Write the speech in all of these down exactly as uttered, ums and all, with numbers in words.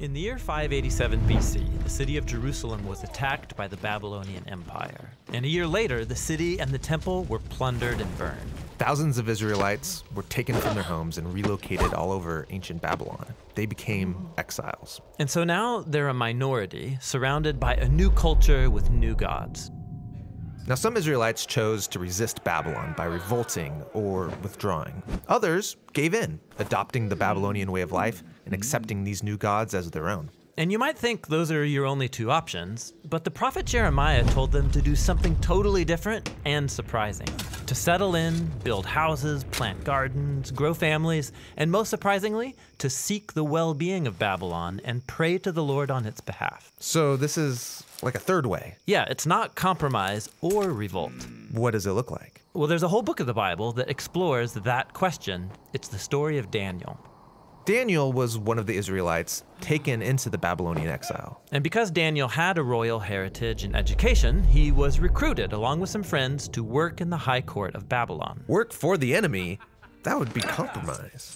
In the year five eighty-seven B C, the city of Jerusalem was attacked by the Babylonian Empire. And a year later, the city and the temple were plundered and burned. Thousands of Israelites were taken from their homes and relocated all over ancient Babylon. They became exiles. And so now they're a minority, surrounded by a new culture with new gods. Now, some Israelites chose to resist Babylon by revolting or withdrawing. Others gave in, adopting the Babylonian way of life and accepting these new gods as their own. And you might think those are your only two options, but the prophet Jeremiah told them to do something totally different and surprising. To settle in, build houses, plant gardens, grow families, and most surprisingly, to seek the well-being of Babylon and pray to the Lord on its behalf. So this is like a third way. Yeah, it's not compromise or revolt. What does it look like? Well, there's a whole book of the Bible that explores that question. It's the story of Daniel. Daniel was one of the Israelites taken into the Babylonian exile. And because Daniel had a royal heritage and education, he was recruited along with some friends to work in the high court of Babylon. Work for the enemy? That would be compromise.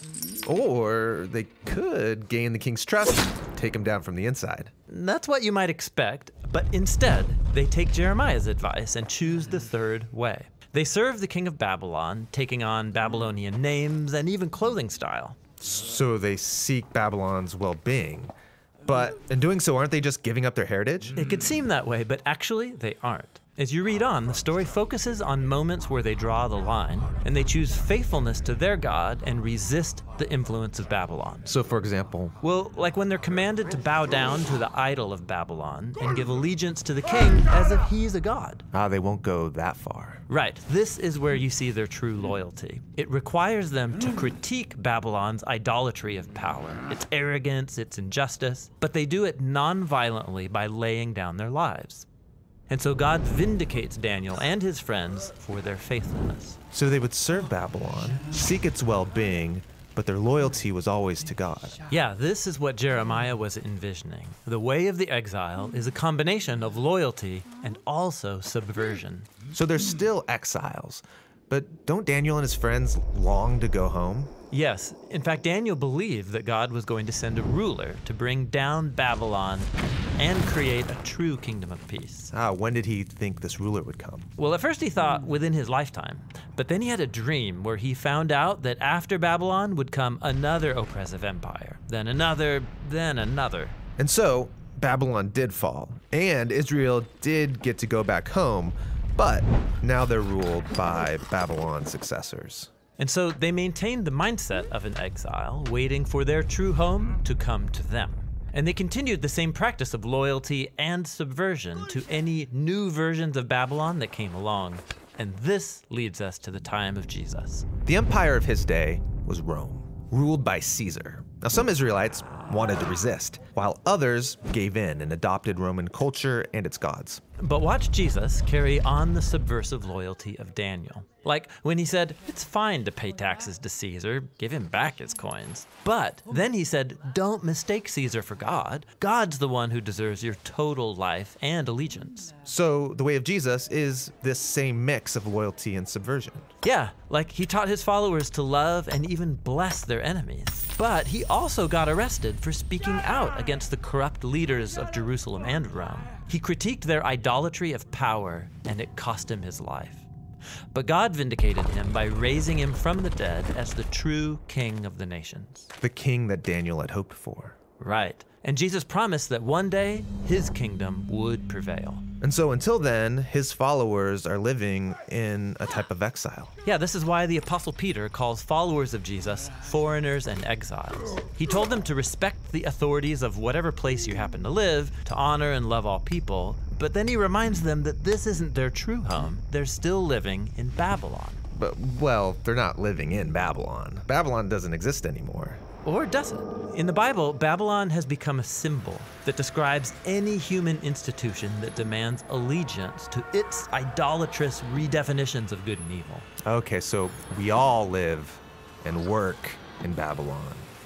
Or they could gain the king's trust and take him down from the inside. That's what you might expect, but instead, they take Jeremiah's advice and choose the third way. They serve the king of Babylon, taking on Babylonian names and even clothing style. So they seek Babylon's well-being. But in doing so, aren't they just giving up their heritage? It could seem that way, but actually they aren't. As you read on, the story focuses on moments where they draw the line, and they choose faithfulness to their God and resist the influence of Babylon. So, for example? Well, like when they're commanded to bow down to the idol of Babylon and give allegiance to the king as if he's a god. Ah, they won't go that far. Right. This is where you see their true loyalty. It requires them to critique Babylon's idolatry of power, its arrogance, its injustice, but they do it non-violently by laying down their lives. And so God vindicates Daniel and his friends for their faithfulness. So they would serve Babylon, seek its well-being, but their loyalty was always to God. Yeah, this is what Jeremiah was envisioning. The way of the exile is a combination of loyalty and also subversion. So they're still exiles, but don't Daniel and his friends long to go home? Yes. In fact, Daniel believed that God was going to send a ruler to bring down Babylon and create a true kingdom of peace. Ah, when did he think this ruler would come? Well, at first he thought within his lifetime, but then he had a dream where he found out that after Babylon would come another oppressive empire, then another, then another. And so, Babylon did fall, and Israel did get to go back home, but now they're ruled by Babylon's successors. And so they maintained the mindset of an exile, waiting for their true home to come to them. And they continued the same practice of loyalty and subversion to any new versions of Babylon that came along. And this leads us to the time of Jesus. The empire of his day was Rome, ruled by Caesar. Now, some Israelites wanted to resist, while others gave in and adopted Roman culture and its gods. But watch Jesus carry on the subversive loyalty of Daniel. Like when he said, it's fine to pay taxes to Caesar, give him back his coins. But then he said, don't mistake Caesar for God. God's the one who deserves your total life and allegiance. So the way of Jesus is this same mix of loyalty and subversion. Yeah, like he taught his followers to love and even bless their enemies. But he also got arrested for speaking out against the corrupt leaders of Jerusalem and Rome. He critiqued their idolatry of power, and it cost him his life. But God vindicated him by raising him from the dead as the true king of the nations. The king that Daniel had hoped for. Right. And Jesus promised that one day his kingdom would prevail. And so until then, his followers are living in a type of exile. Yeah, this is why the Apostle Peter calls followers of Jesus foreigners and exiles. He told them to respect the authorities of whatever place you happen to live, to honor and love all people, but then he reminds them that this isn't their true home. They're still living in Babylon. But, well, they're not living in Babylon. Babylon doesn't exist anymore. Or does it? In the Bible, Babylon has become a symbol that describes any human institution that demands allegiance to its idolatrous redefinitions of good and evil. Okay, so we all live and work in Babylon.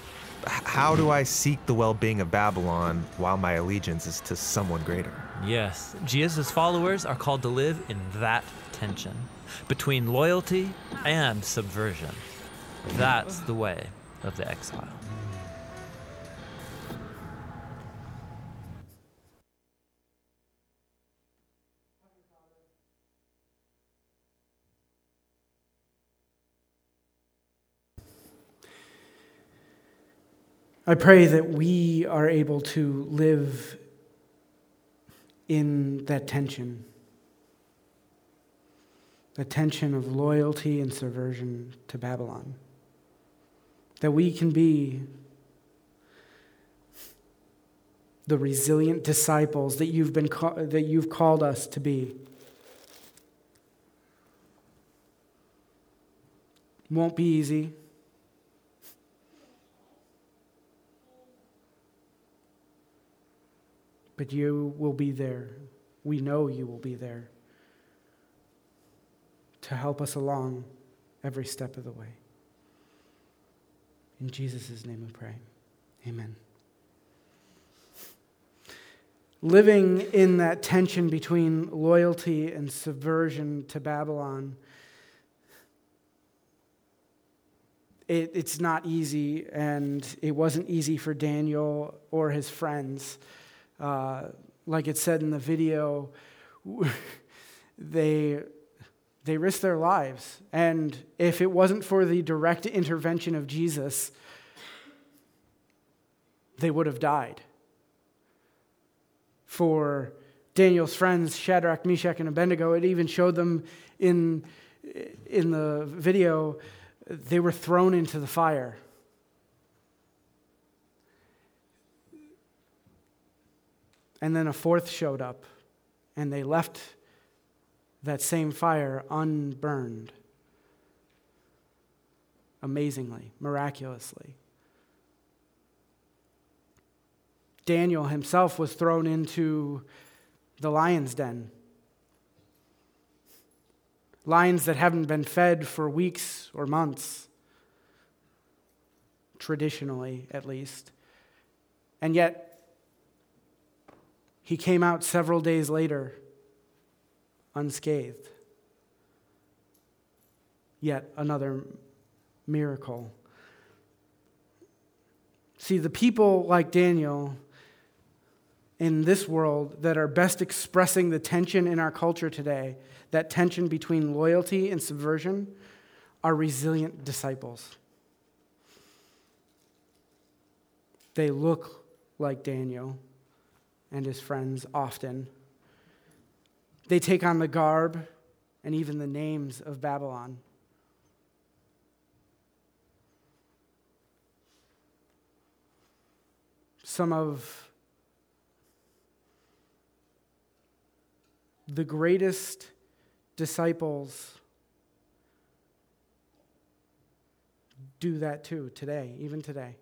H- how do I seek the well-being of Babylon while my allegiance is to someone greater? Yes, Jesus' followers are called to live in that tension between loyalty and subversion. That's the way of the exile. I pray that we are able to live in that tension, the tension of loyalty and subversion to Babylon, that we can be the resilient disciples that you've been ca- that you've called us to be. Won't be easy. But you will be there. We know you will be there to help us along every step of the way. In Jesus' name we pray. Amen. Living in that tension between loyalty and subversion to Babylon, it, it's not easy, and it wasn't easy for Daniel or his friends. Uh, like it said in the video, they they risked their lives. And if it wasn't for the direct intervention of Jesus, they would have died. For Daniel's friends, Shadrach, Meshach, and Abednego, it even showed them in, in the video, they were thrown into the fire. And then a fourth showed up, and they left that same fire unburned. Amazingly, miraculously. Daniel himself was thrown into the lion's den. Lions that haven't been fed for weeks or months, traditionally at least. And yet, he came out several days later, unscathed. Yet another miracle. See, the people like Daniel in this world that are best expressing the tension in our culture today, that tension between loyalty and subversion, are resilient disciples. They look like Daniel and his friends often. They take on the garb and even the names of Babylon. Some of the greatest disciples do that too today, even today.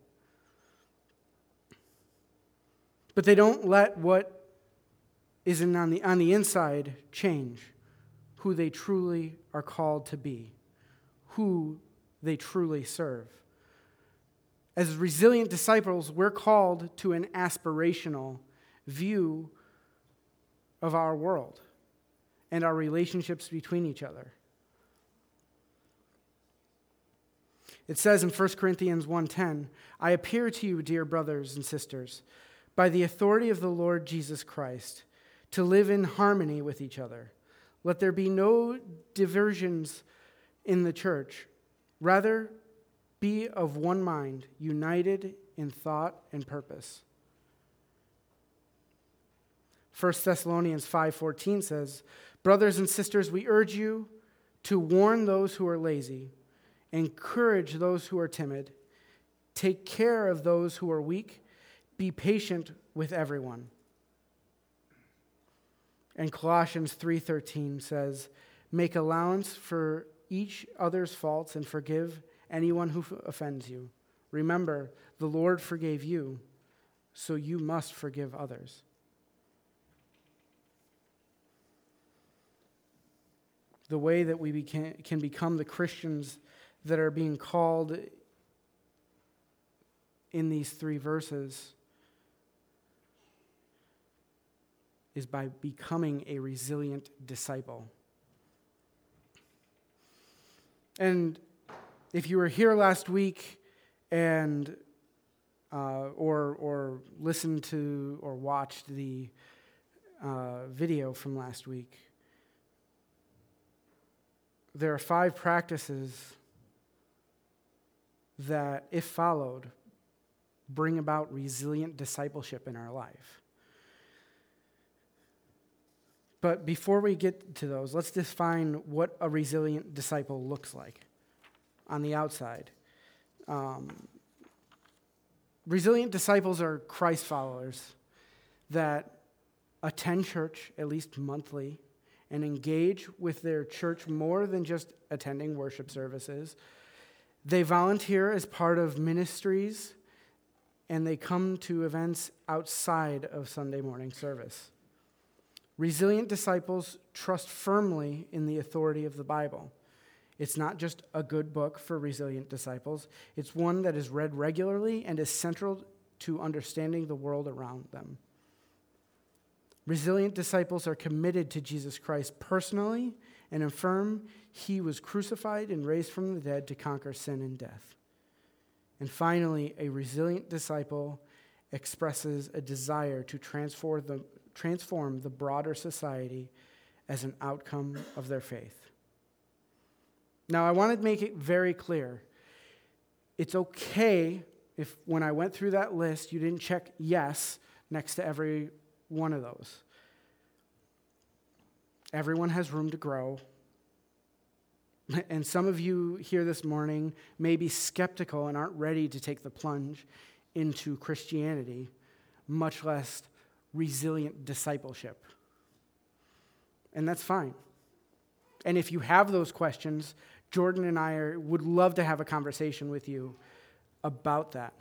But they don't let what is in on the on the inside change who they truly are called to be, who they truly serve. As resilient disciples, we're called to an aspirational view of our world and our relationships between each other. It says in First Corinthians one ten, I appeal to you, dear brothers and sisters, by the authority of the Lord Jesus Christ, to live in harmony with each other. Let there be no diversions in the church. Rather, be of one mind, united in thought and purpose. First Thessalonians five fourteen says, brothers and sisters, we urge you to warn those who are lazy, encourage those who are timid, take care of those who are weak, be patient with everyone. And Colossians three thirteen says, make allowance for each other's faults and forgive anyone who offends you. Remember, the Lord forgave you, so you must forgive others. The way that we beca- can become the Christians that are being called in these three verses is by becoming a resilient disciple. And if you were here last week and uh, or or listened to or watched the uh, video from last week, there are five practices that, if followed, bring about resilient discipleship in our life. But before we get to those, let's define what a resilient disciple looks like on the outside. Um, resilient disciples are Christ followers that attend church at least monthly and engage with their church more than just attending worship services. They volunteer as part of ministries, and they come to events outside of Sunday morning service. Resilient disciples trust firmly in the authority of the Bible. It's not just a good book for resilient disciples. It's one that is read regularly and is central to understanding the world around them. Resilient disciples are committed to Jesus Christ personally and affirm he was crucified and raised from the dead to conquer sin and death. And finally, a resilient disciple expresses a desire to transform the, transform the broader society as an outcome of their faith. Now, I want to make it very clear. It's okay if when I went through that list, you didn't check yes next to every one of those. Everyone has room to grow. And some of you here this morning may be skeptical and aren't ready to take the plunge into Christianity, much less resilient discipleship. And that's fine. And if you have those questions, Jordan and I are, would love to have a conversation with you about that.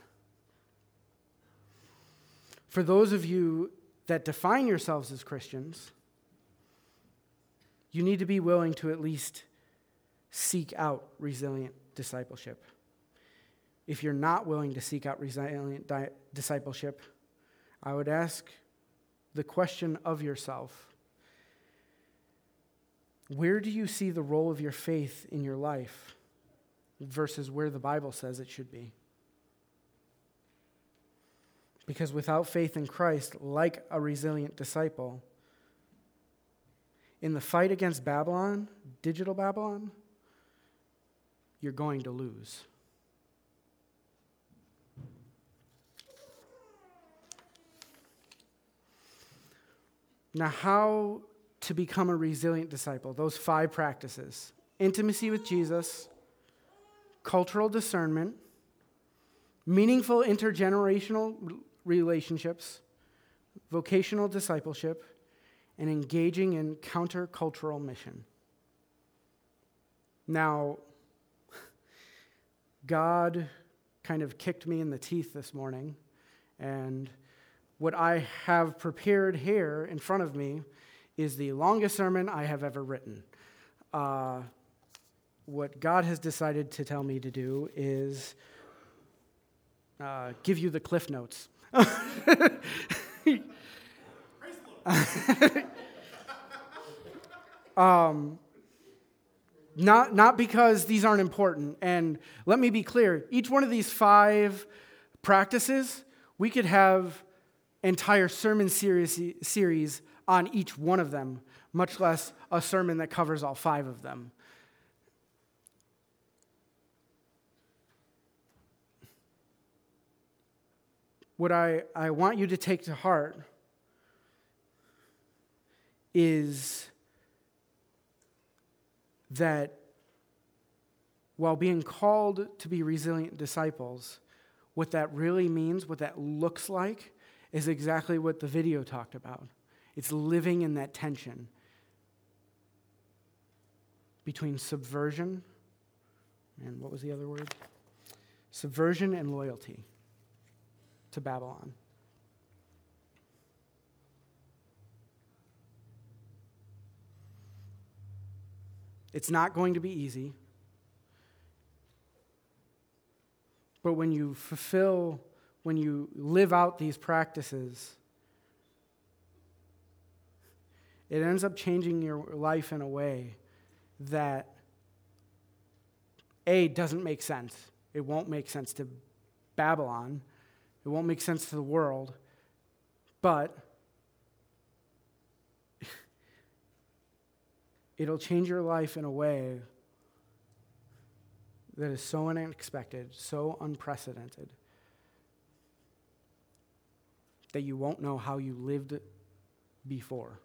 For those of you that define yourselves as Christians, you need to be willing to at least seek out resilient discipleship. If you're not willing to seek out resilient di- discipleship, I would ask the question of yourself: where do you see the role of your faith in your life versus where the Bible says it should be? Because without faith in Christ, like a resilient disciple, in the fight against Babylon, digital Babylon, you're going to lose. Now, how to become a resilient disciple? Those five practices: intimacy with Jesus, cultural discernment, meaningful intergenerational relationships, vocational discipleship, and engaging in countercultural mission. Now, God kind of kicked me in the teeth this morning, and what I have prepared here in front of me is the longest sermon I have ever written. Uh, what God has decided to tell me to do is uh, give you the Cliff Notes. um, not, not because these aren't important. And let me be clear, each one of these five practices, we could have entire sermon series, series on each one of them, much less a sermon that covers all five of them. What I, I want you to take to heart is that while being called to be resilient disciples, what that really means, what that looks like, is exactly what the video talked about. It's living in that tension between subversion and what was the other word? Subversion and loyalty to Babylon. It's not going to be easy. But when you fulfill, when you live out these practices, it ends up changing your life in a way that, A, doesn't make sense. It won't make sense to Babylon. It won't make sense to the world. But it'll change your life in a way that is so unexpected, so unprecedented, that you won't know how you lived before.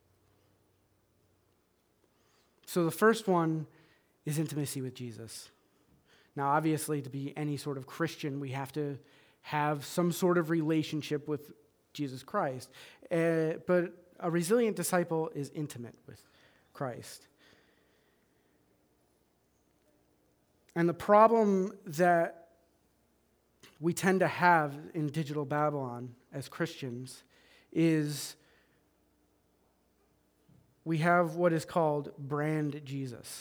So the first one is intimacy with Jesus. Now, obviously, to be any sort of Christian, we have to have some sort of relationship with Jesus Christ. Uh, but a resilient disciple is intimate with Christ. And the problem that we tend to have in digital Babylon as Christians is we have what is called brand Jesus.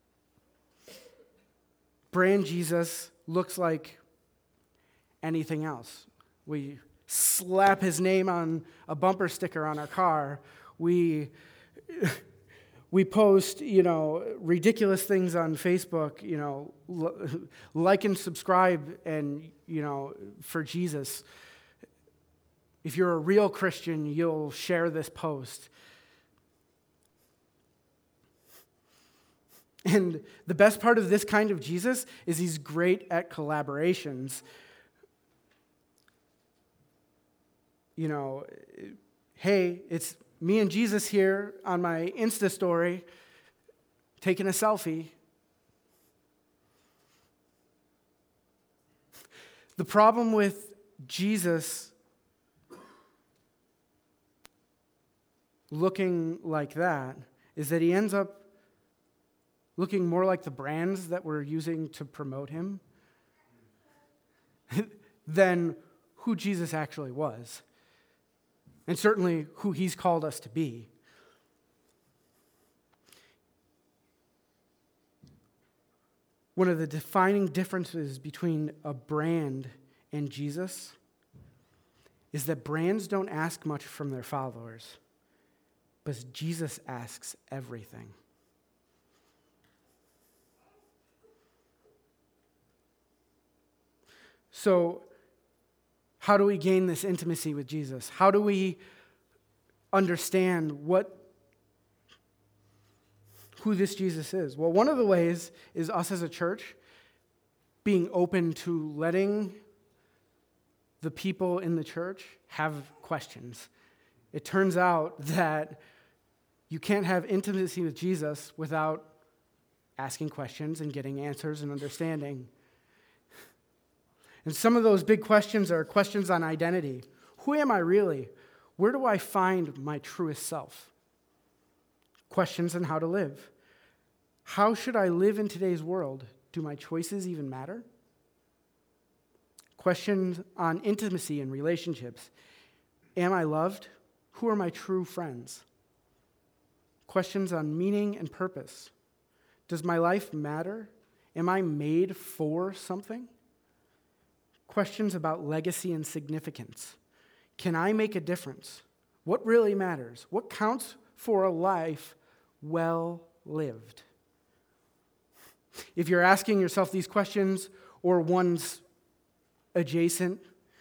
Brand Jesus looks like anything else. We slap his name on a bumper sticker on our car. We we post, you know, ridiculous things on Facebook, you know, like and subscribe and, you know, for Jesus. If you're a real Christian, you'll share this post. And the best part of this kind of Jesus is he's great at collaborations. You know, hey, it's me and Jesus here on my Insta story, taking a selfie. The problem with Jesus looking like that is that he ends up looking more like the brands that we're using to promote him than who Jesus actually was, and certainly who he's called us to be. One of the defining differences between a brand and Jesus is that brands don't ask much from their followers, but Jesus asks everything. So, how do we gain this intimacy with Jesus? How do we understand what who this Jesus is? Well, one of the ways is us as a church being open to letting the people in the church have questions. It turns out that you can't have intimacy with Jesus without asking questions and getting answers and understanding. And some of those big questions are questions on identity. Who am I really? Where do I find my truest self? Questions on how to live. How should I live in today's world? Do my choices even matter? Questions on intimacy and relationships. Am I loved? Who are my true friends? Questions on meaning and purpose. Does my life matter? Am I made for something? Questions about legacy and significance. Can I make a difference? What really matters? What counts for a life well lived? If you're asking yourself these questions or ones adjacent,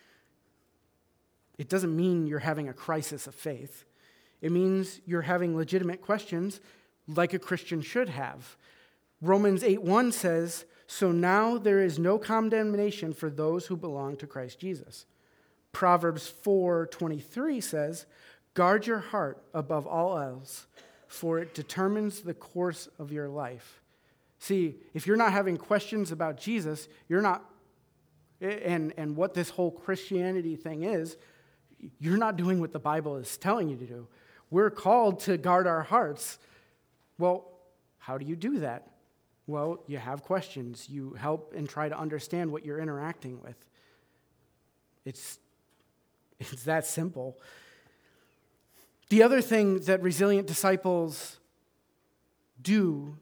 it doesn't mean you're having a crisis of faith. It means you're having legitimate questions like a Christian should have. Romans eight one says, "So now there is no condemnation for those who belong to Christ Jesus." Proverbs four twenty-three says, "Guard your heart above all else, for it determines the course of your life." See, if you're not having questions about Jesus, you're not, and, and what this whole Christianity thing is, you're not doing what the Bible is telling you to do. We're called to guard our hearts. Well, how do you do that? Well, you have questions. You help and try to understand what you're interacting with. It's, it's that simple. The other thing that resilient disciples do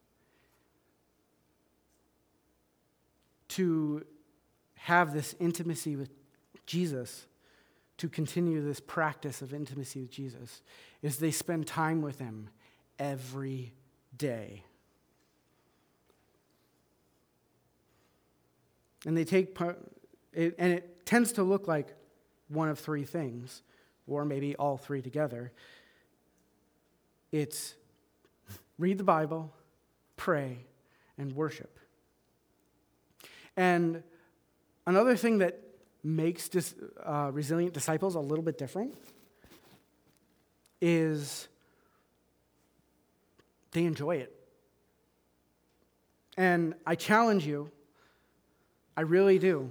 to have this intimacy with Jesus, to continue this practice of intimacy with Jesus, is they spend time with him every day. And they take part, it, and it tends to look like one of three things, or maybe all three together. It's read the Bible, pray, and worship. And another thing that makes dis, uh, resilient disciples a little bit different is they enjoy it. And I challenge you, I really do.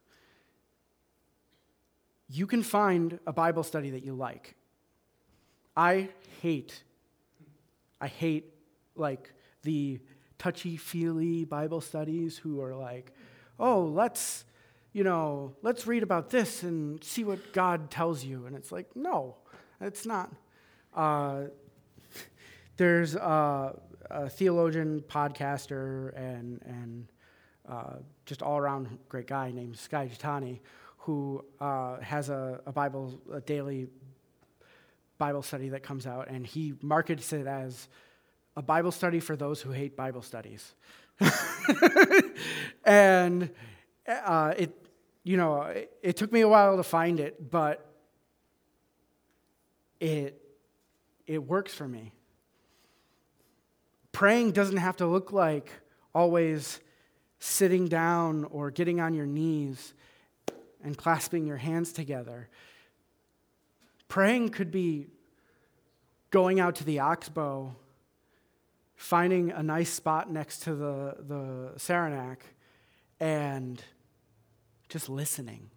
You can find a Bible study that you like. I hate, I hate like the touchy-feely Bible studies who are like, oh, let's, you know, let's read about this and see what God tells you. And it's like, no, it's not. Uh, there's a, a theologian, podcaster, and and uh, just all-around great guy named Skye Jethani who uh, has a, a Bible, a daily Bible study that comes out, and he markets it as a Bible study for those who hate Bible studies. And uh, it, you know, it, it took me a while to find it, but it it works for me. Praying doesn't have to look like always sitting down or getting on your knees and clasping your hands together. Praying could be going out to the Oxbow, finding a nice spot next to the, the Saranac, and just listening.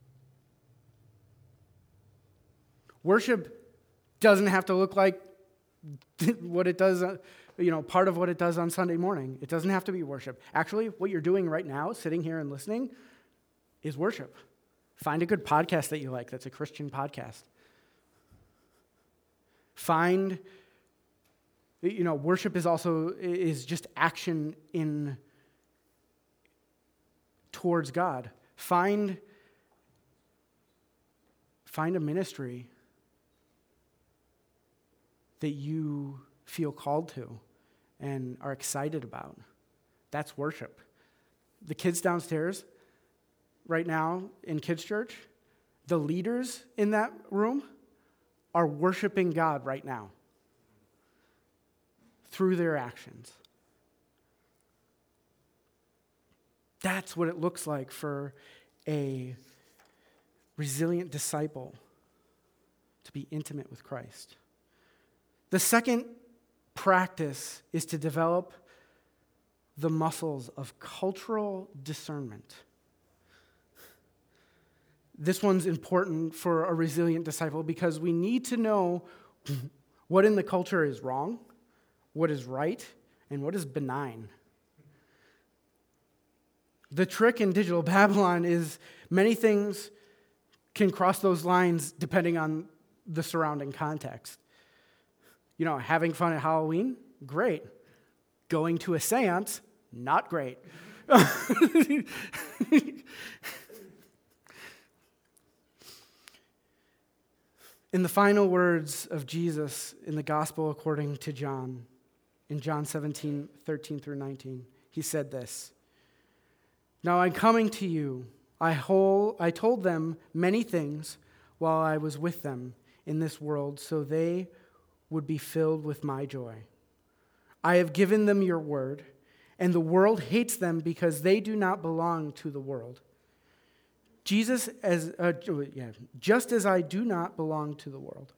Worship doesn't have to look like what it does, you know, part of what it does on Sunday morning. It doesn't have to be worship. Actually, what you're doing right now, sitting here and listening, is worship. Find a good podcast that you like that's a Christian podcast. Find, you know, worship is also, is just action in, towards God. Find, find a ministry that you feel called to and are excited about. That's worship. The kids downstairs right now in kids' church, the leaders in that room are worshiping God right now through their actions. That's what it looks like for a resilient disciple to be intimate with Christ. The second practice is to develop the muscles of cultural discernment. This one's important for a resilient disciple because we need to know what in the culture is wrong, what is right, and what is benign. The trick in digital Babylon is many things can cross those lines depending on the surrounding context. You know, having fun at Halloween, great. Going to a seance, not great. In the final words of Jesus in the Gospel according to John, in John seventeen, thirteen through nineteen, he said this, "Now I'm coming to you. I, whole, I told them many things while I was with them in this world, so they would be filled with my joy. I have given them your word, and the world hates them because they do not belong to the world. Jesus, as uh, yeah, just as I do not belong to the world.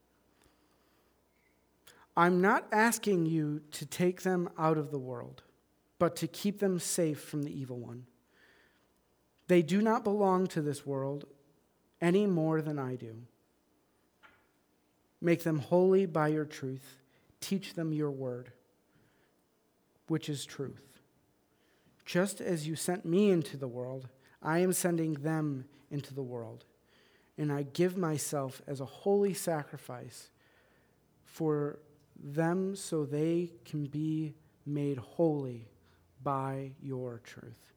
I'm not asking you to take them out of the world, but to keep them safe from the evil one. They do not belong to this world any more than I do. Make them holy by your truth. Teach them your word, which is truth. Just as you sent me into the world, I am sending them into the world, and I give myself as a holy sacrifice for them so they can be made holy by your truth."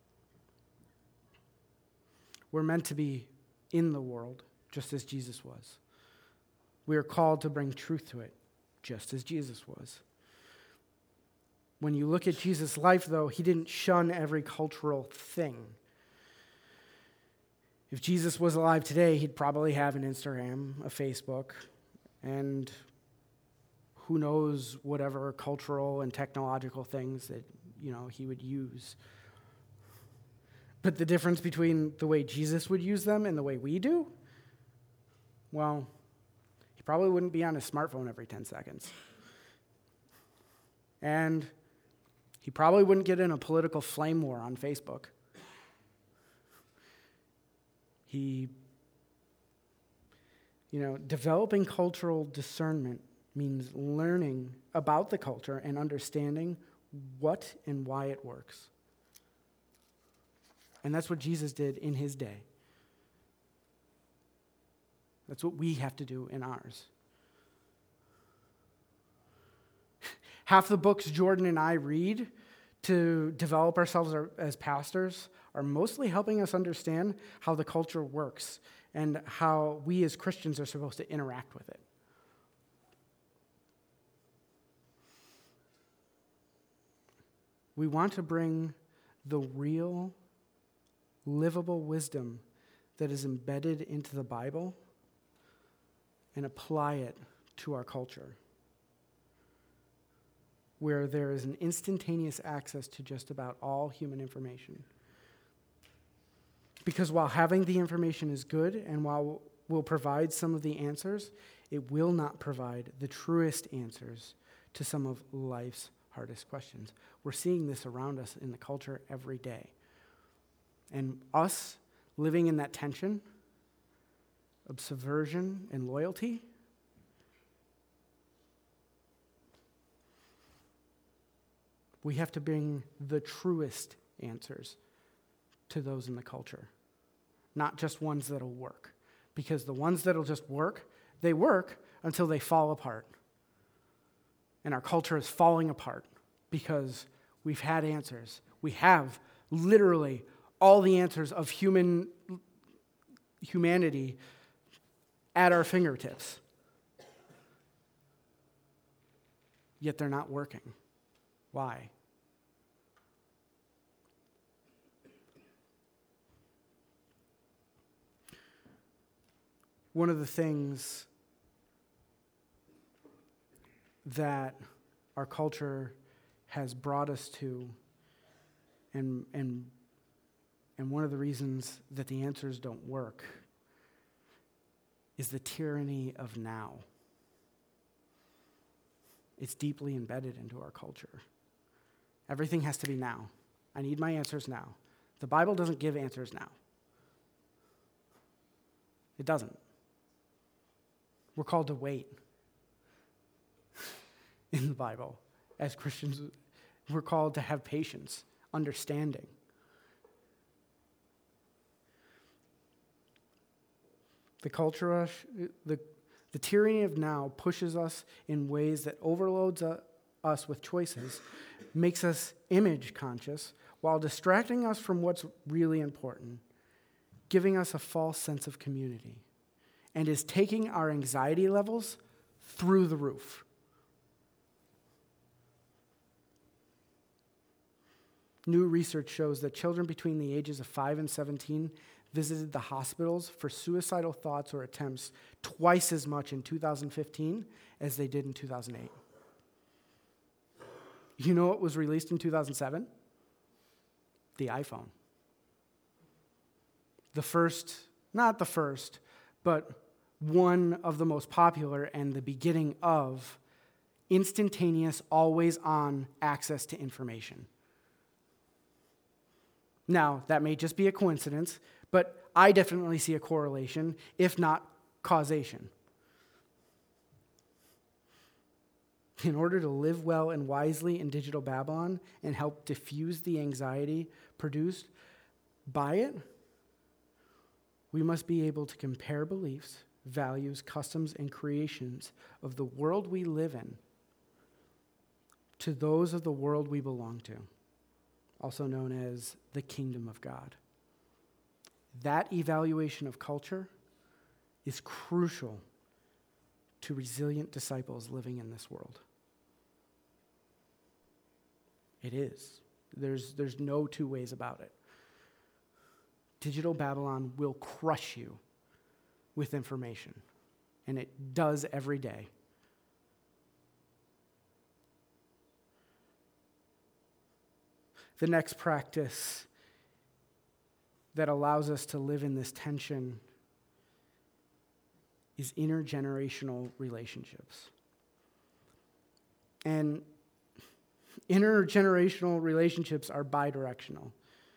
We're meant to be in the world, just as Jesus was. We are called to bring truth to it, just as Jesus was. When you look at Jesus' life, though, he didn't shun every cultural thing. If Jesus was alive today, he'd probably have an Instagram, a Facebook, and who knows whatever cultural and technological things that, you know, he would use. But the difference between the way Jesus would use them and the way we do, well, he probably wouldn't be on his smartphone every ten seconds. And he probably wouldn't get in a political flame war on Facebook. He, you know, developing cultural discernment means learning about the culture and understanding what and why it works. And that's what Jesus did in his day. That's what we have to do in ours. Half the books Jordan and I read to develop ourselves as pastors are mostly helping us understand how the culture works and how we as Christians are supposed to interact with it. We want to bring the real, livable wisdom that is embedded into the Bible and apply it to our culture, where there is an instantaneous access to just about all human information. Because while having the information is good and while will provide some of the answers, it will not provide the truest answers to some of life's hardest questions. We're seeing this around us in the culture every day. And us living in that tension of subversion and loyalty, we have to bring the truest answers to those in the culture, not just ones that'll work. Because the ones that'll just work, they work until they fall apart. And our culture is falling apart because we've had answers. We have literally all the answers of human humanity at our fingertips. Yet they're not working. Why? One of the things that our culture has brought us to, and, and, and one of the reasons that the answers don't work, is the tyranny of now. It's deeply embedded into our culture. Everything has to be now. I need my answers now. The Bible doesn't give answers now. It doesn't. We're called to wait in the Bible. As Christians, we're called to have patience, understanding. The culture, the, the tyranny of now pushes us in ways that overloads uh, us with choices, makes us image conscious, while distracting us from what's really important, giving us a false sense of community, and is taking our anxiety levels through the roof. New research shows that children between the ages of five and seventeen visited the hospitals for suicidal thoughts or attempts twice as much in two thousand fifteen as they did in two thousand eight. You know what was released in two thousand seven? The iPhone. The first, not the first, but one of the most popular and the beginning of instantaneous, always-on access to information. Now, that may just be a coincidence, but I definitely see a correlation, if not causation. In order to live well and wisely in digital Babylon and help diffuse the anxiety produced by it, we must be able to compare beliefs, values, customs, and creations of the world we live in to those of the world we belong to, also known as the kingdom of God. That evaluation of culture is crucial to resilient disciples living in this world. It is. There's, there's no two ways about it. Digital Babylon will crush you with information, and it does every day. The next practice that allows us to live in this tension is intergenerational relationships. And intergenerational relationships are bidirectional.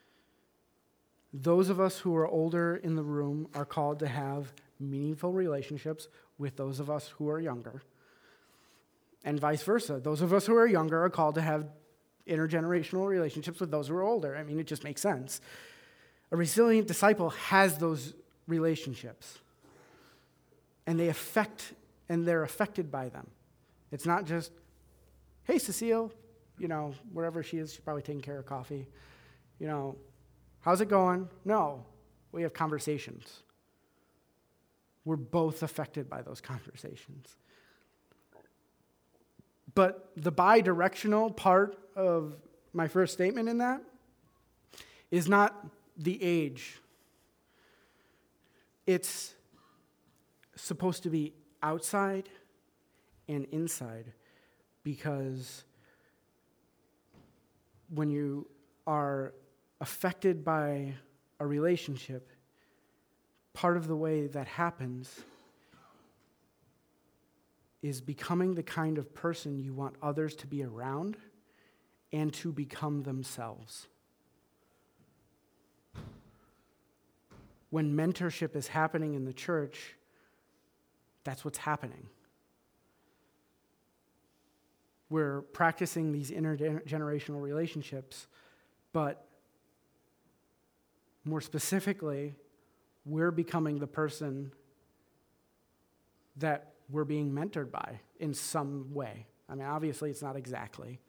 Those of us who are older in the room are called to have meaningful relationships with those of us who are younger. And vice versa. Those of us who are younger are called to have intergenerational relationships with those who are older. I mean, it just makes sense. A resilient disciple has those relationships. And they affect, and they're affected by them. It's not just, hey, Cecile, you know, wherever she is, she's probably taking care of coffee. You know, how's it going? No, we have conversations. We're both affected by those conversations. But the bi-directional part of my first statement in that is not the age. It's supposed to be outside and inside, because when you are affected by a relationship, part of the way that happens is becoming the kind of person you want others to be around and to become themselves. When mentorship is happening in the church, that's what's happening. We're practicing these intergenerational relationships, but more specifically, we're becoming the person that we're being mentored by in some way. I mean, obviously, it's not exactly.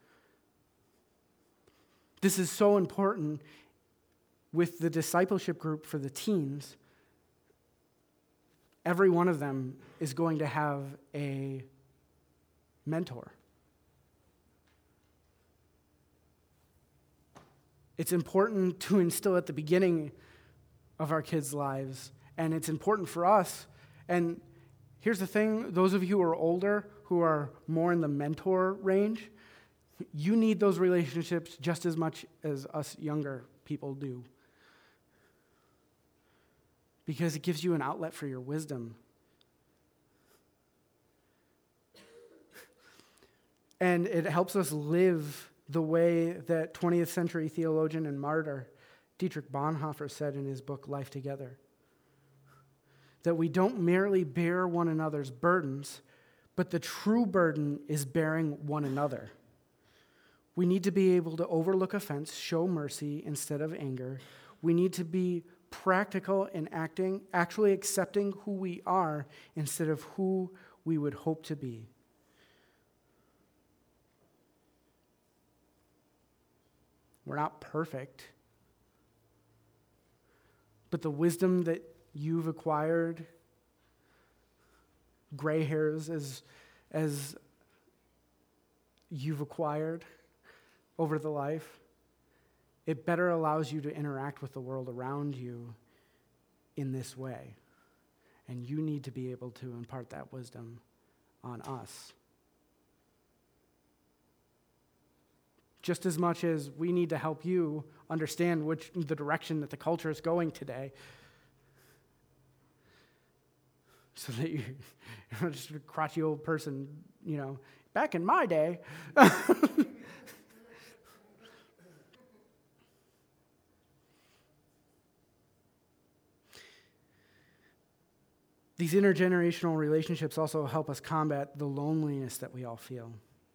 This is so important with the discipleship group for the teens. Every one of them is going to have a mentor. It's important to instill at the beginning of our kids' lives, and it's important for us. And here's the thing, those of you who are older, who are more in the mentor range, you need those relationships just as much as us younger people do. Because it gives you an outlet for your wisdom. And it helps us live the way that twentieth century theologian and martyr Dietrich Bonhoeffer said in his book, Life Together. That we don't merely bear one another's burdens, but the true burden is bearing one another. We need to be able to overlook offense, show mercy instead of anger. We need to be practical in acting, actually accepting who we are instead of who we would hope to be. We're not perfect, but the wisdom that you've acquired, gray hairs as, as you've acquired over the life, it better allows you to interact with the world around you in this way. And you need to be able to impart that wisdom on us. Just as much as we need to help you understand which the direction that the culture is going today, so that you're not just a crotchety old person, you know, back in my day. These intergenerational relationships also help us combat the loneliness that we all feel.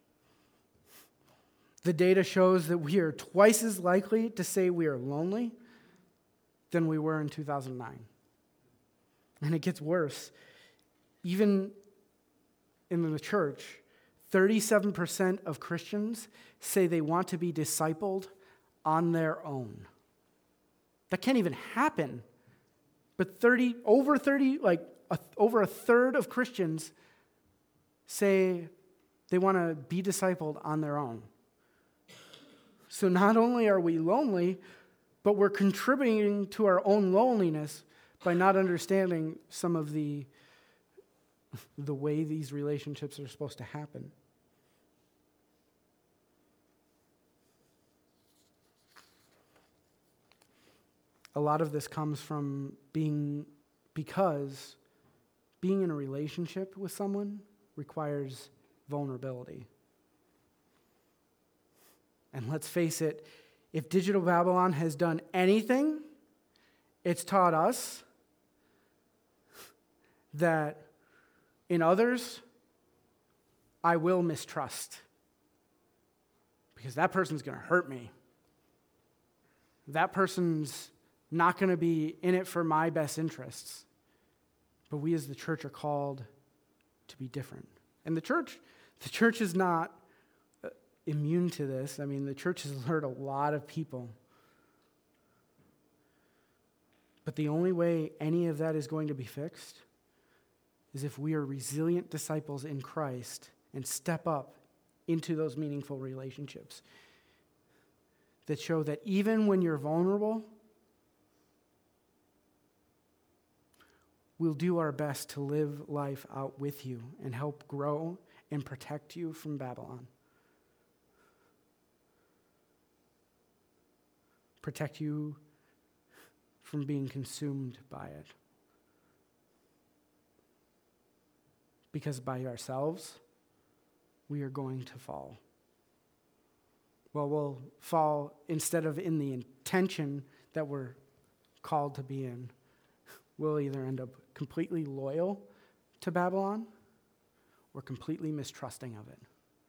The data shows that we are twice as likely to say we are lonely than we were in two thousand nine. And it gets worse. Even in the church, thirty-seven percent of Christians say they want to be discipled on their own. That can't even happen. But thirty, over thirty, like a, over a third of Christians say they want to be discipled on their own. So not only are we lonely, but we're contributing to our own loneliness by not understanding some of the, the way these relationships are supposed to happen. a lot of this comes from being, because being in a relationship with someone requires vulnerability. And let's face it, if Digital Babylon has done anything, it's taught us that in others, I will mistrust. Because that person's going to hurt me. That person's not going to be in it for my best interests. But we as the church are called to be different. And the church, the church is not uh, immune to this. I mean, the church has hurt a lot of people. But the only way any of that is going to be fixed is if we are resilient disciples in Christ and step up into those meaningful relationships that show that even when you're vulnerable, we'll do our best to live life out with you and help grow and protect you from Babylon. Protect you from being consumed by it. Because by ourselves, we are going to fall. Well, we'll fall instead of in the intention that we're called to be in. We'll either end up completely loyal to Babylon or completely mistrusting of it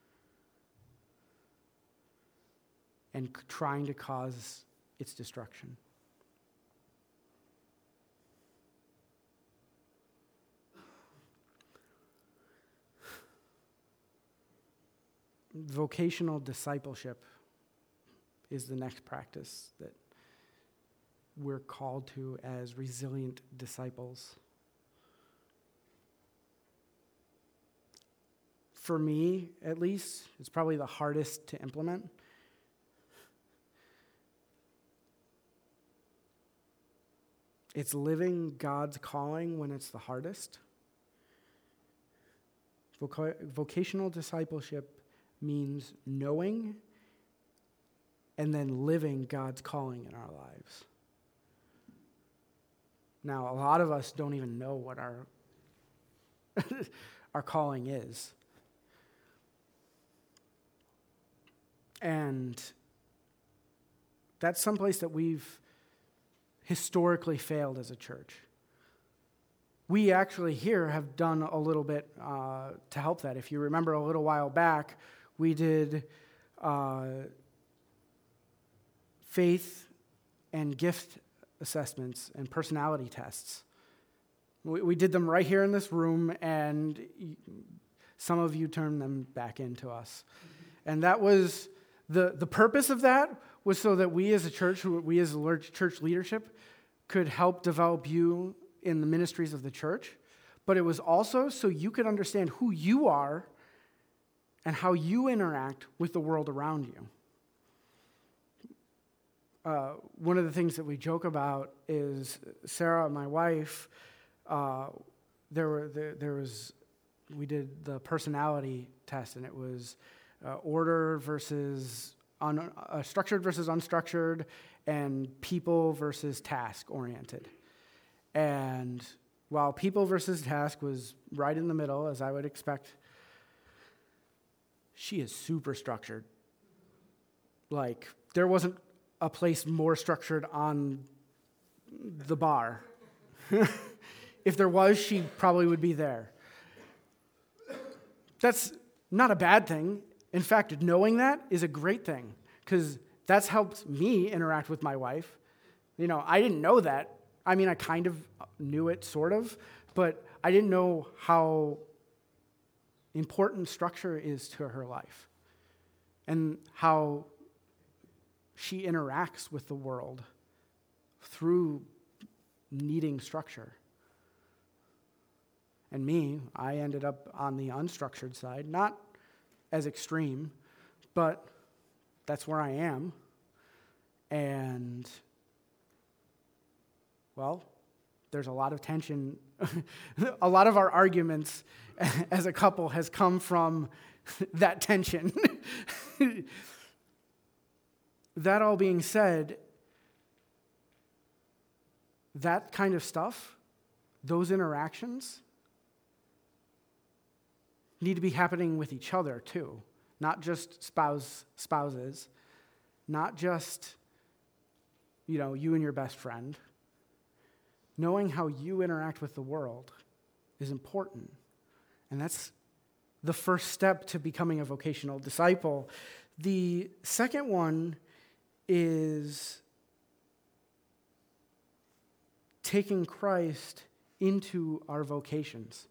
and trying to cause its destruction. Vocational discipleship is the next practice that we're called to as resilient disciples. For me, at least, it's probably the hardest to implement. It's living God's calling when it's the hardest. Voc- vocational discipleship means knowing and then living God's calling in our lives. Now, a lot of us don't even know what our our calling is. And that's someplace that we've historically failed as a church. We actually here have done a little bit uh, to help that. If you remember a little while back, we did uh, faith and gift assessments and personality tests. We, we did them right here in this room, and some of you turned them back into us. Mm-hmm. And that was, the, the purpose of that was so that we as a church, we as a church leadership, could help develop you in the ministries of the church. But it was also so you could understand who you are and how you interact with the world around you. Uh, one of the things that we joke about is Sarah, my wife, uh, there were there, there was we did the personality test, and it was uh, order versus un, uh, structured versus unstructured, and people versus task oriented. And while people versus task was right in the middle, as I would expect, she is super structured. Like, there wasn't a place more structured on the bar. If there was, she probably would be there. That's not a bad thing. In fact, knowing that is a great thing, because that's helped me interact with my wife. You know, I didn't know that. I mean, I kind of knew it, sort of, but I didn't know how important structure is to her life and how she interacts with the world through needing structure. And me, I ended up on the unstructured side, not as extreme, but that's where I am. And, well, there's a lot of tension. A lot of our arguments as a couple has come from that tension. That all being said, that kind of stuff, those interactions, need to be happening with each other too, not just spouse spouses, not just, you know, you and your best friend. Knowing how you interact with the world is important, and that's the first step to becoming a vocational disciple. The second one is taking Christ into our vocations.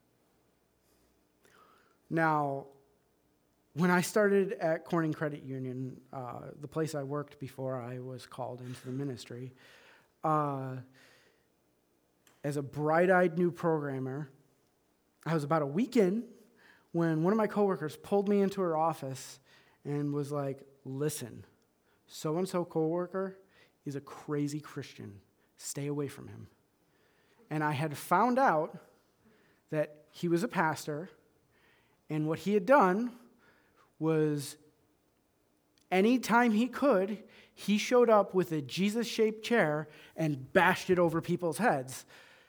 Now, when I started at Corning Credit Union, uh, the place I worked before I was called into the ministry, uh, as a bright-eyed new programmer, I was about a week in when one of my coworkers pulled me into her office and was like, listen, so-and-so coworker is a crazy Christian. Stay away from him. And I had found out that he was a pastor, and what he had done was anytime he could, he showed up with a Jesus-shaped chair and bashed it over people's heads.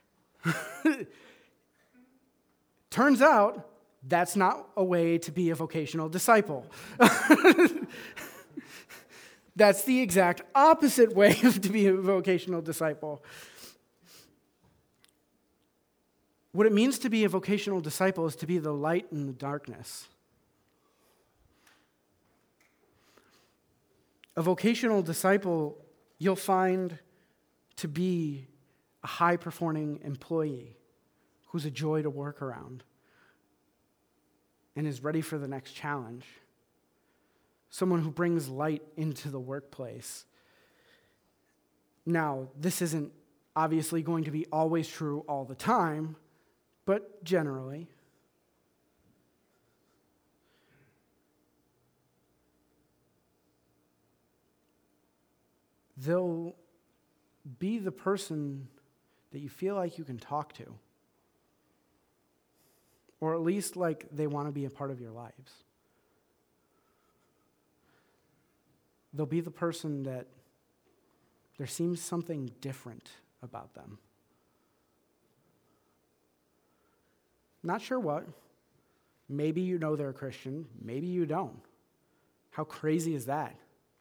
Turns out, that's not a way to be a vocational disciple. That's the exact opposite way of to be a vocational disciple. What it means to be a vocational disciple is to be the light in the darkness. A vocational disciple, you'll find to be a high-performing employee who's a joy to work around and is ready for the next challenge. Someone who brings light into the workplace. Now, this isn't obviously going to be always true all the time, but generally. They'll be the person that you feel like you can talk to, or at least like they want to be a part of your lives. They'll be the person that there seems something different about them. Not sure what. Maybe you know they're a Christian, maybe you don't. How crazy is that?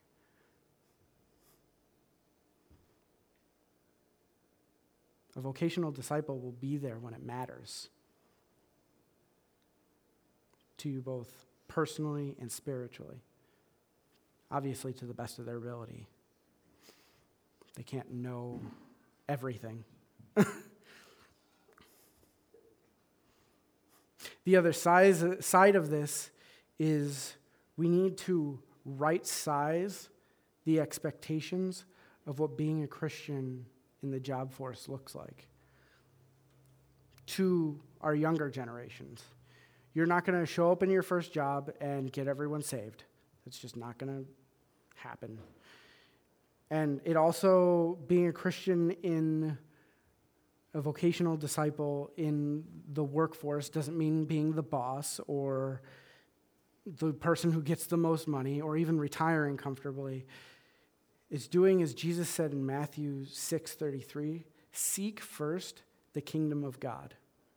A vocational disciple will be there when it matters to you both personally and spiritually. Obviously, to the best of their ability. They can't know everything. The other size, side of this is we need to right-size the expectations of what being a Christian in the job force looks like to our younger generations. You're not going to show up in your first job and get everyone saved. It's just not going to happen. And it also, being a Christian in a vocational disciple in the workforce doesn't mean being the boss or the person who gets the most money or even retiring comfortably. It's doing as Jesus said in Matthew six thirty-three, seek first the kingdom of God.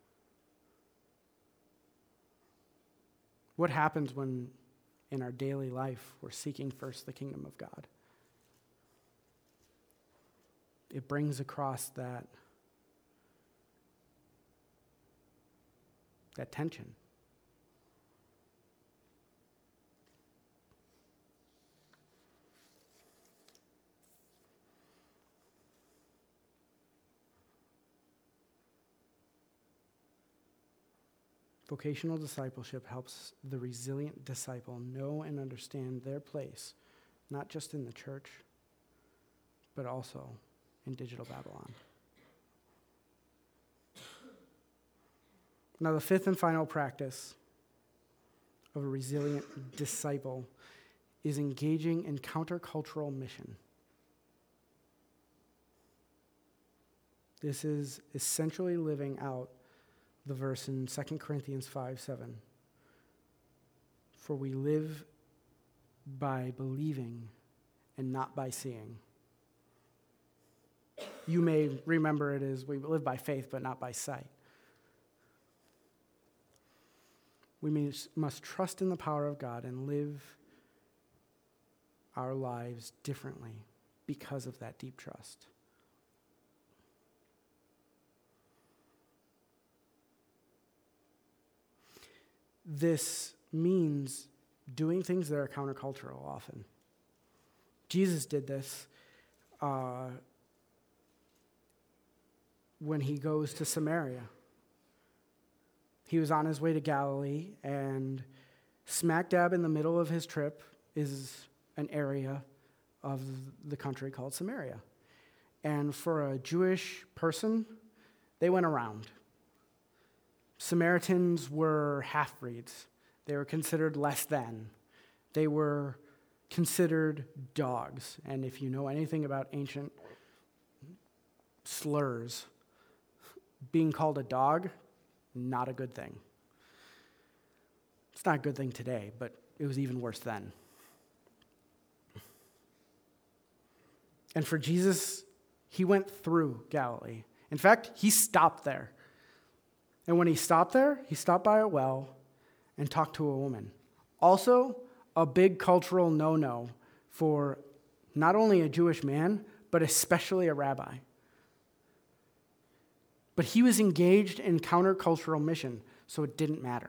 What happens when in our daily life we're seeking first the kingdom of God? It brings across that, that tension. Vocational discipleship helps the resilient disciple know and understand their place, not just in the church, but also in digital Babylon. Now, the fifth and final practice of a resilient disciple is engaging in countercultural mission. This is essentially living out the verse in Second Corinthians five seven. For we live by believing and not by seeing. you may remember it as we live by faith, but not by sight. We must trust in the power of God and live our lives differently because of that deep trust. This means doing things that are countercultural often. Jesus did this uh, when he goes to Samaria. He was on his way to Galilee, and smack dab in the middle of his trip is an area of the country called Samaria. And for a Jewish person, they went around. Samaritans were half-breeds. They were considered less than. They were considered dogs. And if you know anything about ancient slurs, being called a dog, not a good thing. It's not a good thing today, but it was even worse then. And for Jesus, he went through Galilee. In fact, he stopped there. And when he stopped there, he stopped by a well and talked to a woman. Also, a big cultural no-no for not only a Jewish man, but especially a rabbi. But he was engaged in countercultural mission, so it didn't matter.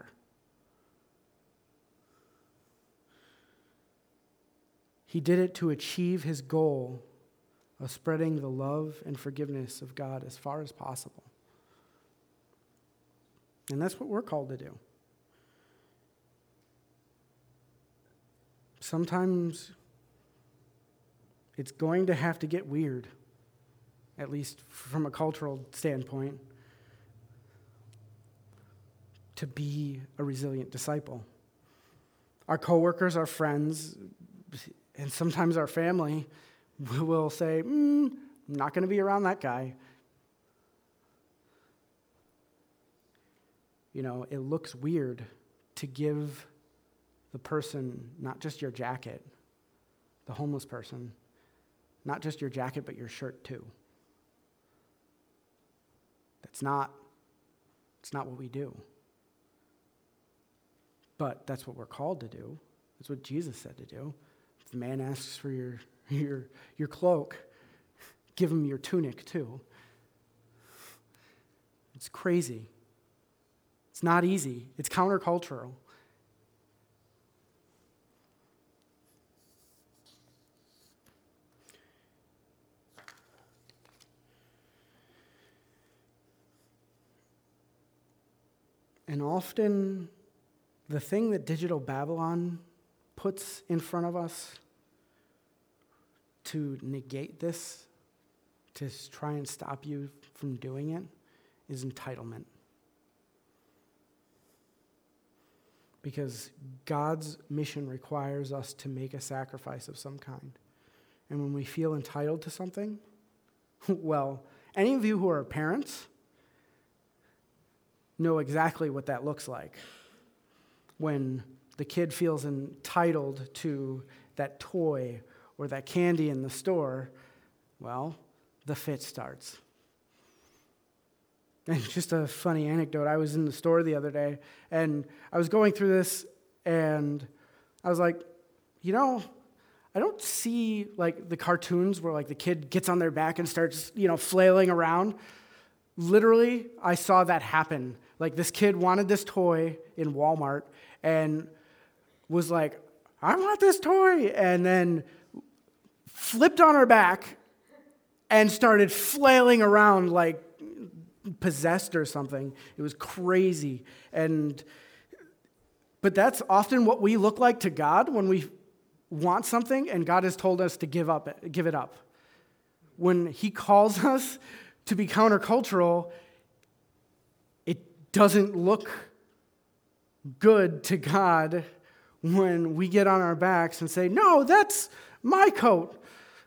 He did it to achieve his goal of spreading the love and forgiveness of God as far as possible. And that's what we're called to do. Sometimes it's going to have to get weird, at least from a cultural standpoint, to be a resilient disciple. Our coworkers, our friends, and sometimes our family will say, mm, I'm not going to be around that guy. You know, it looks weird to give the person not just your jacket, the homeless person, not just your jacket, but your shirt too. That's not, it's not what we do. But that's what we're called to do. That's what Jesus said to do. If the man asks for your, your, your cloak, give him your tunic too. It's crazy. It's not easy. It's countercultural. And often, the thing that digital Babylon puts in front of us to negate this, to try and stop you from doing it, is entitlement. Because God's mission requires us to make a sacrifice of some kind. And when we feel entitled to something, well, any of you who are parents know exactly what that looks like. When the kid feels entitled to that toy or that candy in the store, well, the fit starts. And just a funny anecdote, I was in the store the other day, and I was going through this, and I was like, you know, I don't see, like, the cartoons where, like, the kid gets on their back and starts, you know, flailing around. Literally, I saw that happen. Like, this kid wanted this toy in Walmart and was like, I want this toy, and then flipped on her back and started flailing around like possessed or something. It was crazy. And but that's often what we look like to God when we want something and God has told us to give up give it up. When he calls us to be countercultural, it doesn't look good to God when we get on our backs and say, no, that's my coat.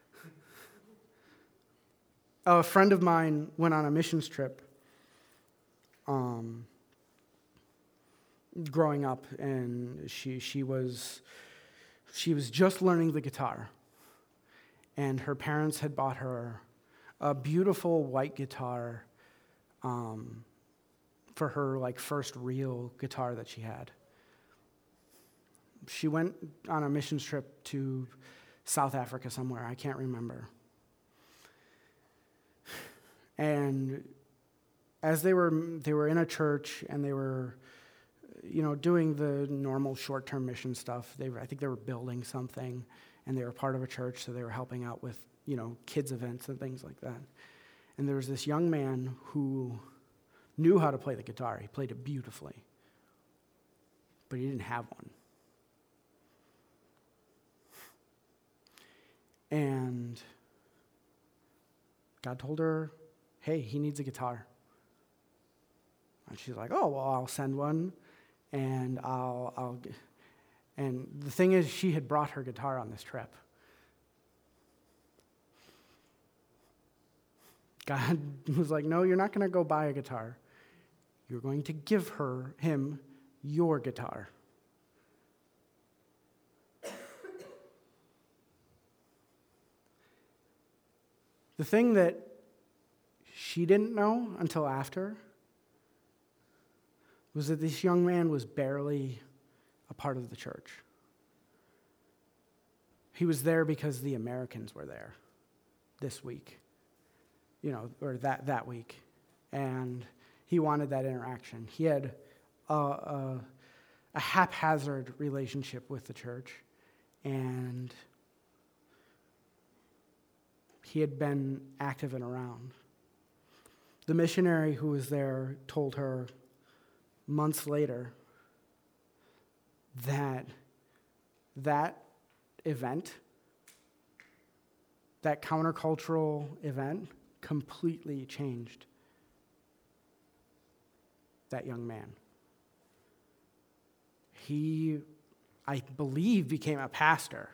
A friend of mine went on a missions trip um, growing up, and she she was she was just learning the guitar, and her parents had bought her a beautiful white guitar um, for her like first real guitar that she had. She went on a missions trip to South Africa somewhere, I can't remember. And as they were they were in a church and they were, you know, doing the normal short-term mission stuff. They were, I think they were building something, and they were part of a church, so they were helping out with, you know, kids events and things like that. And there was this young man who knew how to play the guitar. He played it beautifully, but he didn't have one. And God told her, hey, he needs a guitar. And she's like, oh, well, I'll send one, and I'll, I'll, g-. And the thing is, she had brought her guitar on this trip. God was like, no, you're not going to go buy a guitar. You're going to give her, him, your guitar. The thing that she didn't know until after was that this young man was barely a part of the church. He was there because the Americans were there this week, you know, or that, that week. And he wanted that interaction. He had a, a, a haphazard relationship with the church, and he had been active and around. The missionary who was there told her months later that that event, that countercultural event, completely changed that young man. He, I believe, became a pastor.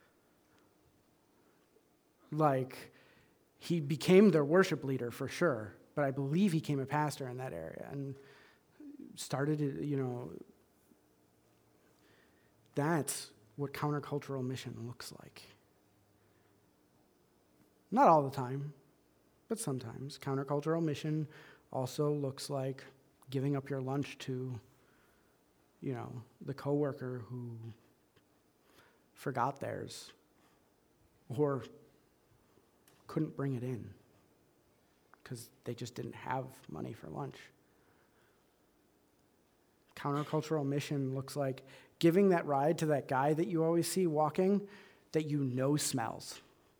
Like, he became their worship leader for sure, but I believe he became a pastor in that area and started, you know, that's what countercultural mission looks like. Not all the time, but sometimes. Countercultural mission also looks like giving up your lunch to, you know, the coworker who forgot theirs or couldn't bring it in because they just didn't have money for lunch. Countercultural mission looks like giving that ride to that guy that you always see walking that you know smells.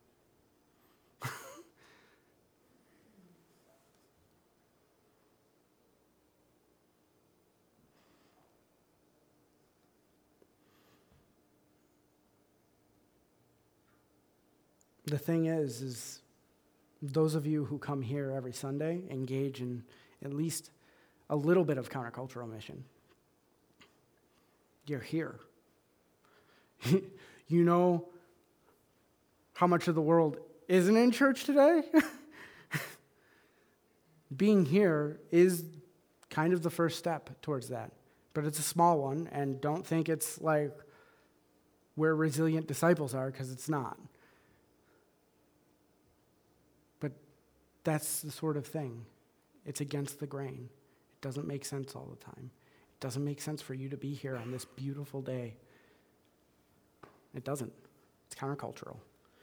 The thing is, is those of you who come here every Sunday engage in at least a little bit of countercultural mission. You're here. You know how much of the world isn't in church today? Being here is kind of the first step towards that. But it's a small one, and don't think it's like where resilient disciples are, because it's not. But that's the sort of thing. It's against the grain. It doesn't make sense all the time. It doesn't make sense for you to be here on this beautiful day. It doesn't. It's countercultural.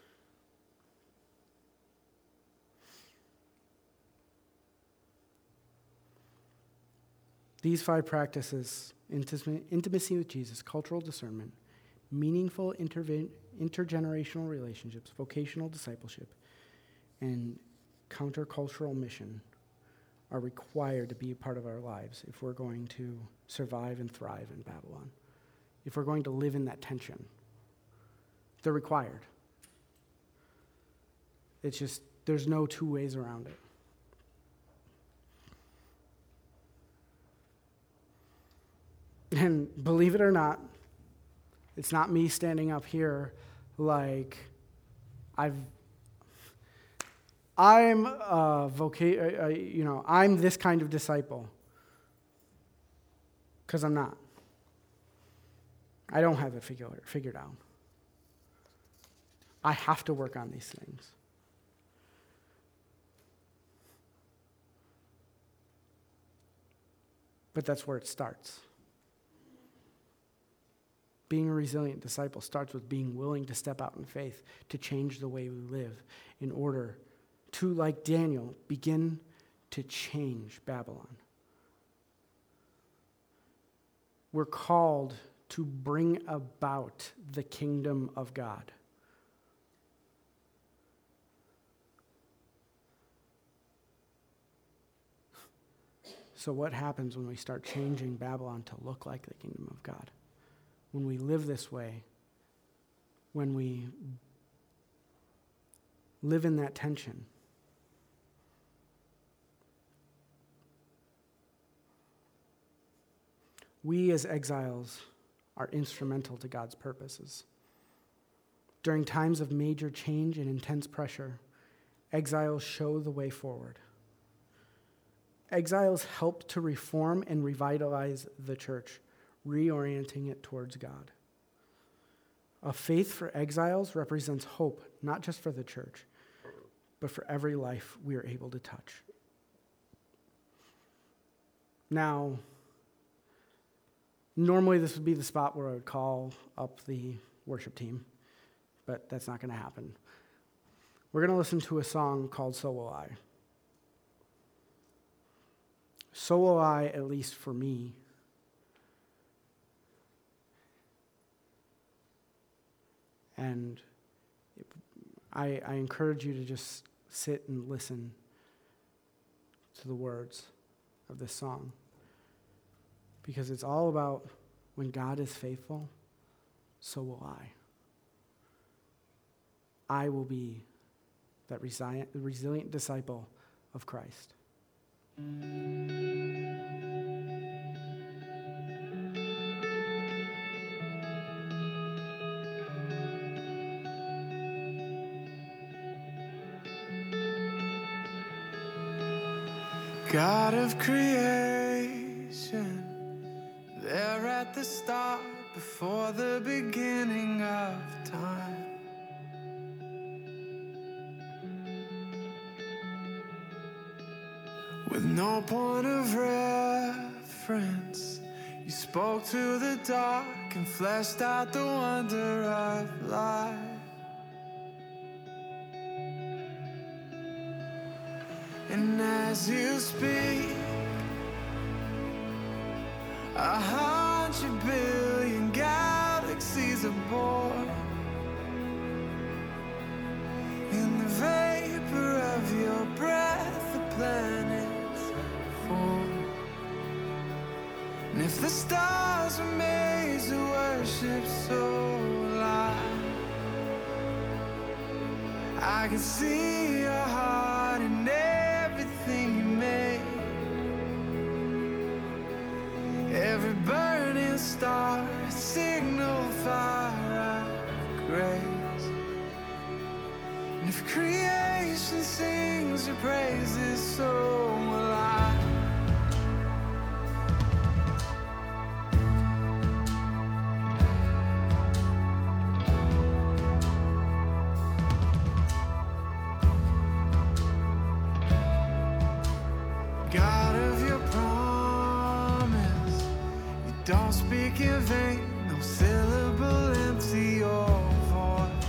These five practices, intimacy with Jesus, cultural discernment, meaningful interve- intergenerational relationships, vocational discipleship, and countercultural mission, are required to be a part of our lives if we're going to survive and thrive in Babylon, if we're going to live in that tension. They're required. It's just, there's no two ways around it. And believe it or not, it's not me standing up here like I've, I'm a voca- uh, you know, I'm this kind of disciple. Because I'm not. I don't have it figured figured out. I have to work on these things. But that's where it starts. Being a resilient disciple starts with being willing to step out in faith, to change the way we live in order to, like Daniel, begin to change Babylon. We're called to bring about the kingdom of God. So what happens when we start changing Babylon to look like the kingdom of God? When we live this way, when we live in that tension, we as exiles are instrumental to God's purposes. During times of major change and intense pressure, exiles show the way forward. Exiles help to reform and revitalize the church, reorienting it towards God. A faith for exiles represents hope, not just for the church, but for every life we are able to touch. Now, normally this would be the spot where I would call up the worship team, but that's not going to happen. We're going to listen to a song called So Will I. So will I, at least for me. And it, I, I encourage you to just sit and listen to the words of this song. Because it's all about when God is faithful, so will I. I will be that resilient, resilient disciple of Christ. God of creation, there at the start, before the beginning of time. With no point of reference, you spoke to the dark and fleshed out the wonder of life. And as you speak, a hundred billion galaxies are born. In the vapor of your breath, the planets form. And if the stars were made to worship, so will I. I can see your heart in everything you made. Every burning star, a signal fire of grace. And if creation sings your praises, so will I. God of your promise, you don't speak in vain, no syllable empty or void.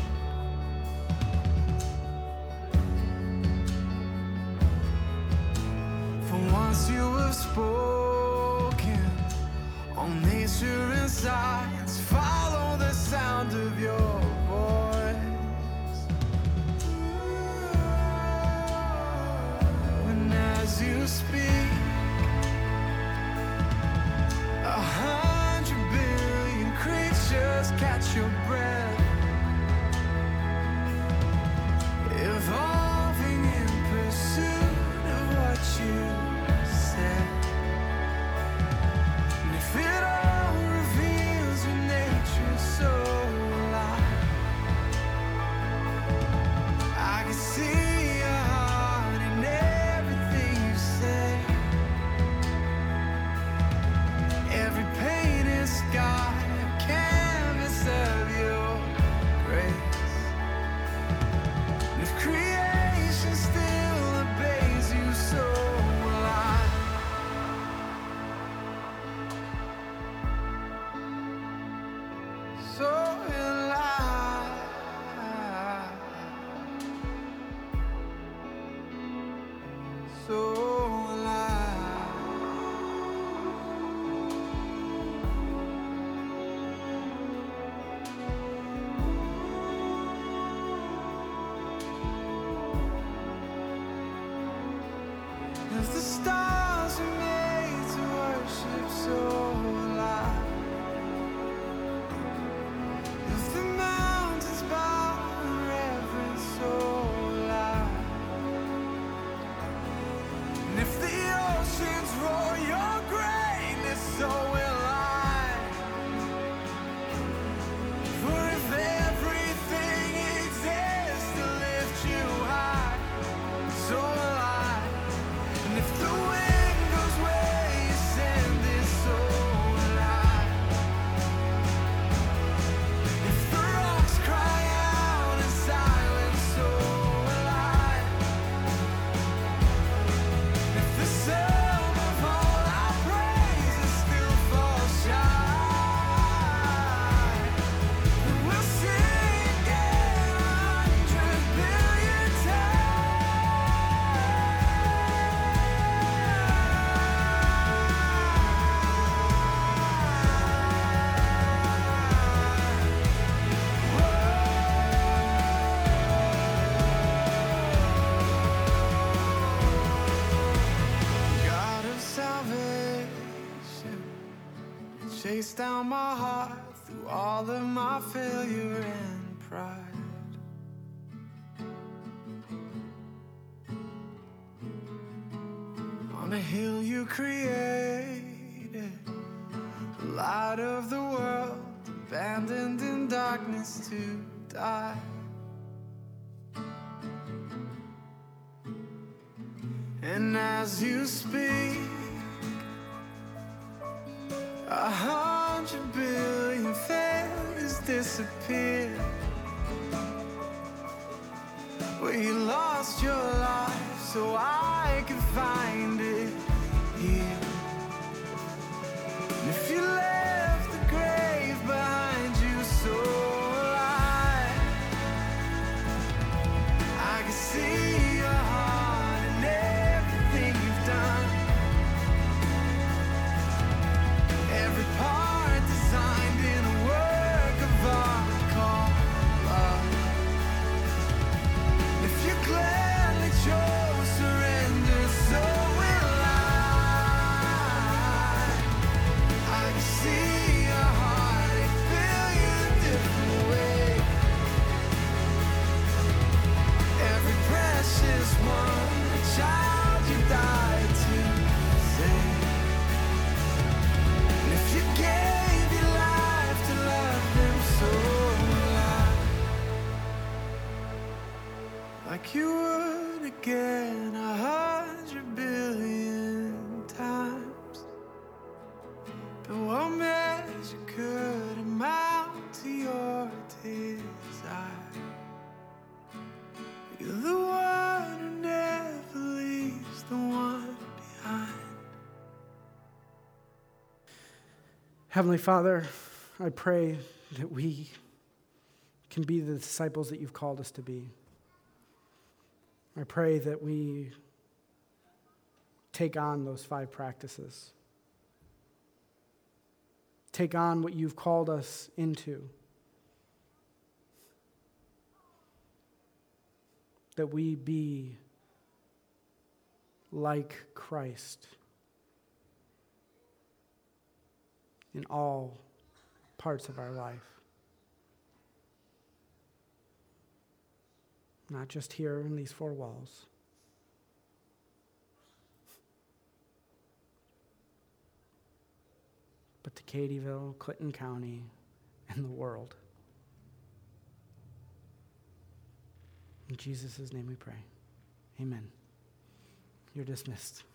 For once you have spoken, all nature and science follow the sound of your voice. And as you speak, a hundred billion creatures catch your breath, evolving in pursuit of what you said. And if it all reveals your nature, so will I. I can see your heart in everything you say. Every painted sky, a canvas of your alive. If the stars are made to worship, so alive. If the mountains bow in reverence, so alive. And if the oceans roar your greatness, so will I. For if everything exists to lift you high, so will I. And if the wind goes where you send it, so will I. If the rocks cry out in silence, so will I. If the sum of all our praises still falls shy, then we'll sing again a hundred billion God of salvation, chase down my heart through all of my failure and pride. On a hill you created, the light of the world, abandoned in darkness to die. And as you speak, a hundred billion failures disappear. Where you lost your life so I could find it here. And if you left the grave behind you, so alive, I can see your heart in everything you've done. Every part designed in a work of art called love. If you gladly chose surrender, so will I. I can see your heart a billion different ways. Every precious one, a child you died to save. And if you gave your life to love them, so will I. Like you would again a hundred billion times. But what measure could amount to your desire? You're the one who never leaves the one behind. Heavenly Father, I pray that we can be the disciples that you've called us to be. I pray that we take on those five practices. Take on what you've called us into. That we be like Christ in all parts of our life. Not just here in these four walls, but to Cadyville, Clinton County, and the world. In Jesus' name we pray. Amen. You're dismissed.